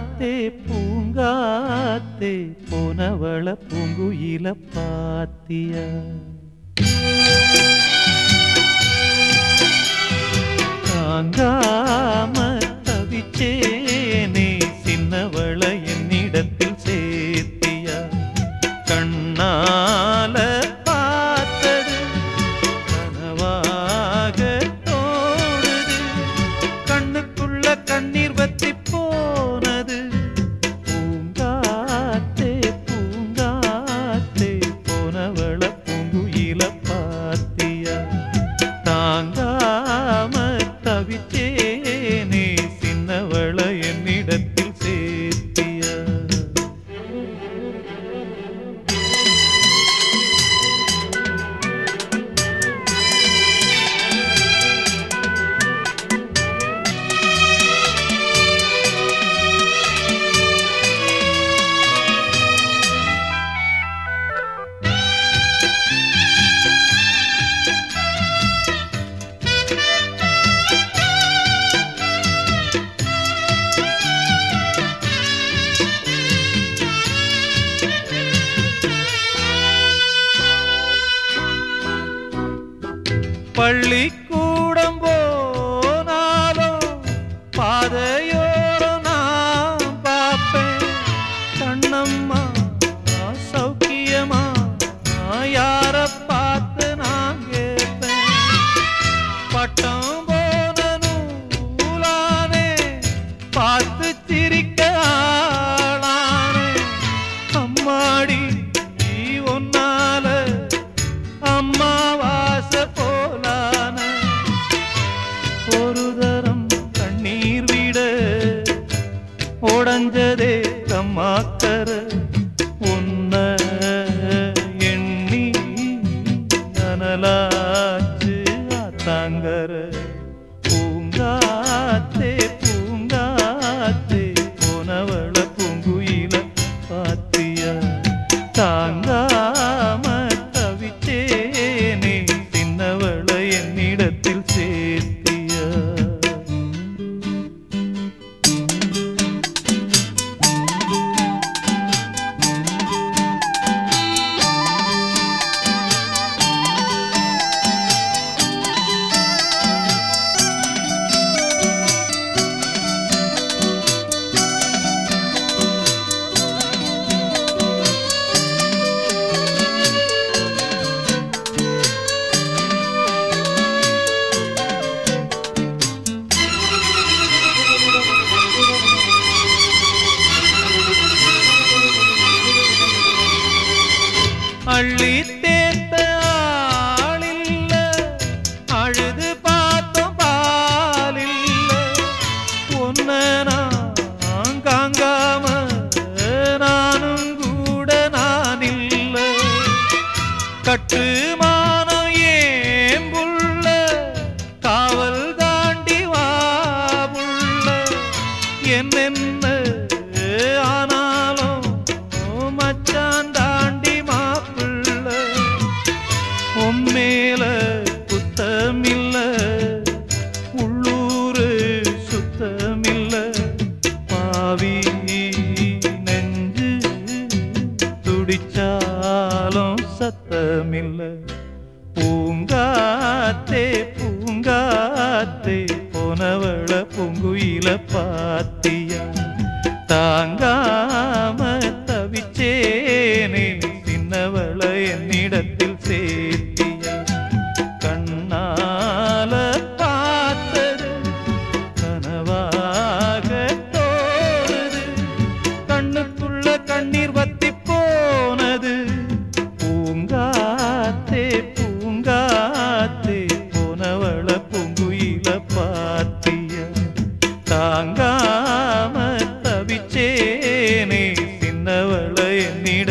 பூங்காத்தே பூங்காத்தே போனவள பூங்குயில பாத்தியா தாங்காம தவிச்சேனே சின்னவள என்னிடத்தில் சேர்த்தியா கண்ணால பார்த்தது கனவாக தோணுது கண்ணுக்குள்ள கண்ணீர் வத்தி போனது பூங்காத்தே பூங்காத்தே போனவள பூங்குயில பாத்தியா தாங்காம தவிச்சேனே சின்னவள என்னிடத்தில் சேர்த்தியா பள்ளிக்கூடம் போனாலும் பாதையோரம் நான் பார்ப்பேன் கண்ணம்மா சௌக்கியமா யார பார்த்து நான் கேட்பேன் பட்டம் போன நூலானே பார்த்து சிரிக்க ஆளானே அம்மாடி ஒன்னால அம்மா வாச போலான ஒரு தரம் கண்ணீர் விட உடஞ்சதே கம்மாக்கர உன்ன எண்ணி நனலாச்சு ஆத்தாங்கர பூங்காத்தே பூங்காத்தே போனவள பூங்குயில பாத்தியா தாங்காம தவிச்சேனே சின்னவள என்னிடத்தில் சேர்த்தியா அள்ளி தேத்த ஆளில்ல அழுது பார்த்தோம் பாலில்ல ஒன்ன நான் காங்காம நானும் கூட நான் இல்ல கட்டுமானம் ஏன் புள்ள காவல் தாண்டி வா புள்ள என்னென்ன ஆனாலும் மச்சான் தாண்டி மேல குத்தமில்ல உள்ளூரு சுத்தமில்ல பாவி நெஞ்சு துடிச்சாலும் சத்தமில்ல பூங்காத்தே பூங்காத்தே போனவள பூங்குயில பாத்தியா தாங்காம தவிச்சேனே சின்னவள என்னிடத்தில் சேர்த்தியா கண்ணால பார்த்தது கனவாக தோணுது கண்ணுக்குள்ள கண்ணீர் வத்தி போனது பூங்காத்தே பூங்காத்தே போனவள பூங்குயில பாத்தியா தாங்காம தவிச்சேனே சின்னவள என்னிட